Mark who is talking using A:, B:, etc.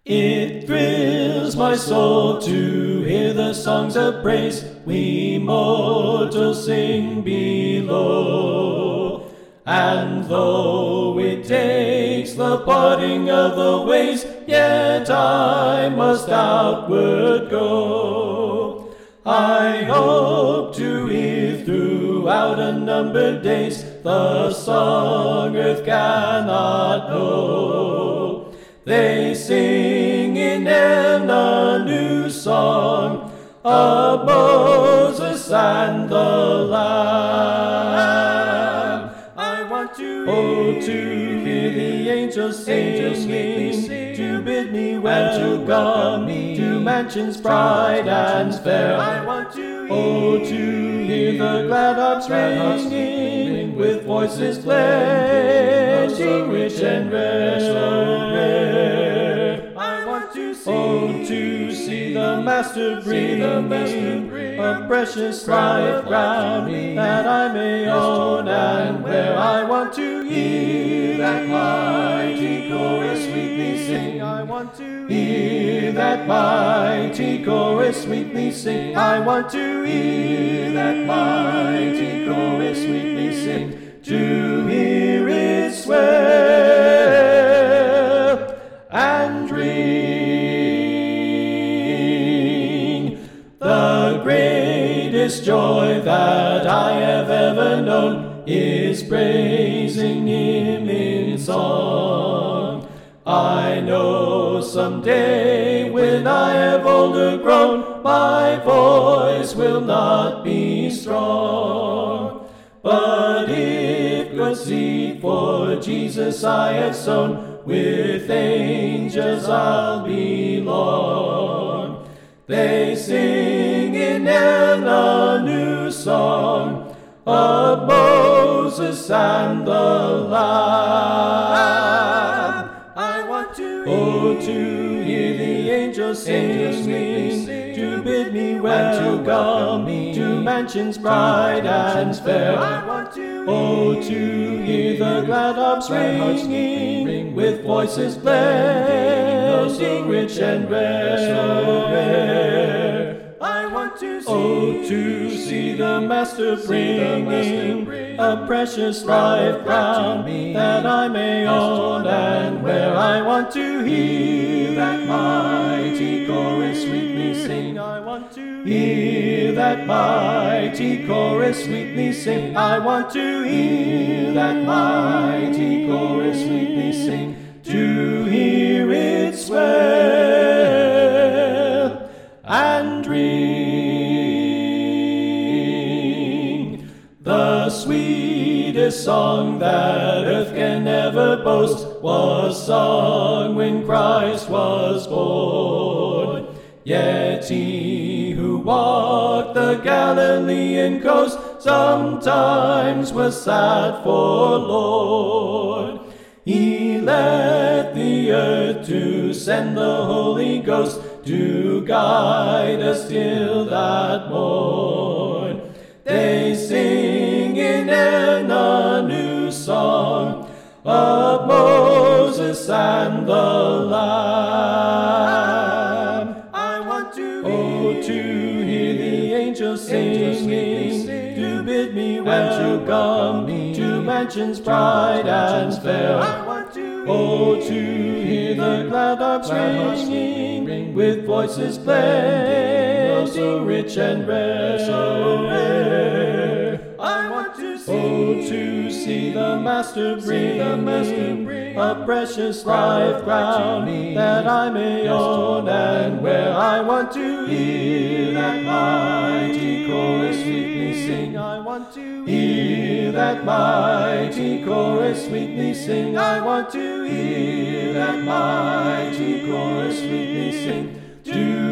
A: It thrills my soul to hear the songs of praise we mortals sing below. And though it takes the parting of the ways, yet I must outward go. I hope to hear throughout unnumbered days the song earth cannot know. They sing in heaven a new song of Moses and the Lamb. I want to hear the angels singing, to bid me welcome to mansions bright and fair. I want to hear the glad harps ringing, with voices pledging rich and rare. I want to see the Master bring a precious life crown that I may own and wear. I want to hear that mighty chorus sweetly sing. I want to hear that mighty chorus sweetly sing. I want to hear that mighty chorus sweetly sing. To hear it swell and ring. The greatest joy that I have ever known is praising Him in song. I know someday when I have older grown, my voice will not be strong. But if good seed for Jesus I have sown, with angels I'll belong. They sing in heaven a new song of Moses and the Lamb. I want to hear the angels singing, to bid me welcome to mansions bright and fair. I want to hear the glad harps ringing, with voices pledging rich and rare. I want to see the Master bringing a precious life crown that I may own and wear. I want to hear that mighty chorus sweetly sing. I want to hear that mighty chorus sweetly sing. I want to hear that mighty chorus sweetly sing. To hear it swell and ring. The sweetest song that earth can ever boast was sung when Christ was born. Yet He who walked the Galilean coast sometimes was sad forlorn. He let the earth to send the Holy Ghost to guide us till that morn. They sing in heaven a new song of Moses and the Lamb. I want to hear the angels singing, to bid me welcome to mansions bright and fair. I want to hear the glad harps ringing, with voices pledging rich and rare. I want to see the Master bring a precious life crown that I may own and wear. I want to hear that mighty chorus sweetly sing. I want to hear that mighty chorus sweetly sing. I want to hear that mighty chorus sweetly sing.